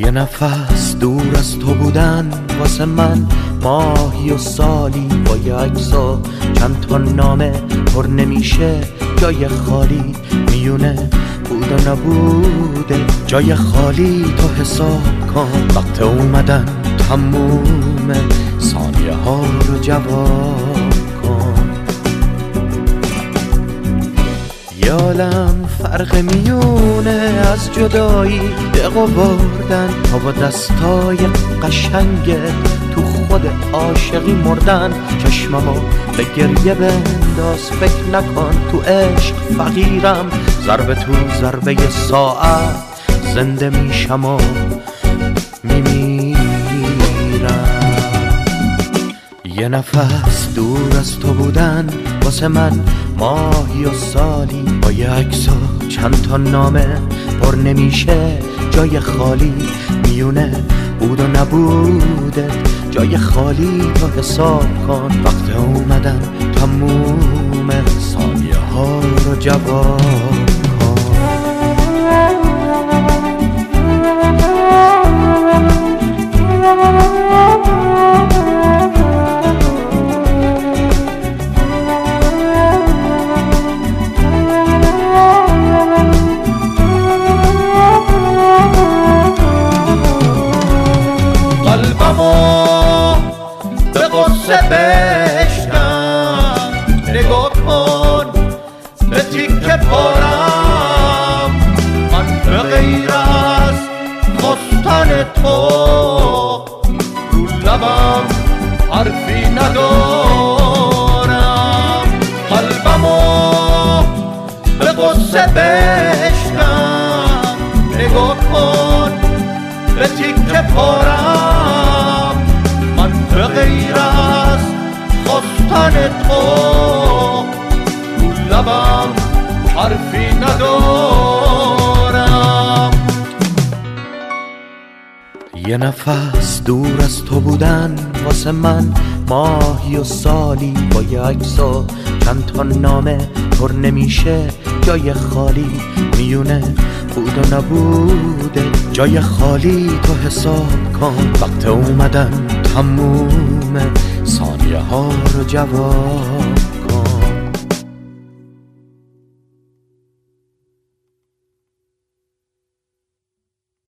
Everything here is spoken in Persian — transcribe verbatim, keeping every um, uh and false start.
یه نفس دور از تو بودن واسه من ماهی و سالی، با یه عکسا چند تا نامه پر نمیشه، جای خالی میونه بود و نبوده، جای خالی تو حساب کن، وقت اومدن تموم ثانیه ها رو جواب کن. یه عالم فرق میونه از جدایی، دقو بردن تا با دستای قشنگت تو خود عاشقی مردن. چشممو به گریه بنداز، فکر نکن تو عشق فقیرم، ضربه تو ضربه ساعت زنده میشم و میمیرم. یه نفس دور از تو بودن واسه من ماهی و سالی، با یه عکسا چند تا نامه پر نمیشه، جای خالی میونه بود و نبوده، جای خالی تو حساب کن، وقت اومدن تموم ثانیه ها رو جواب کن. به قصه بشکن، نگاه کن به تیکه پارم، من به غیر از خواستن تو رو لبم حرفی ندارم. قلبمو به قصه بشکن، نگاه کن به تیکه پارم، من به غیر از خواستن تو رو لبم حرفی ندارم. یه نفس دور از تو بودن واسه من ماهی و سالی، با یه عکسا چند تا نامه پر نمیشه، جای خالی میونه بود و نبوده، جای خالی تو حساب کن، وقت اومدن تموم ثانیه ها رو جواب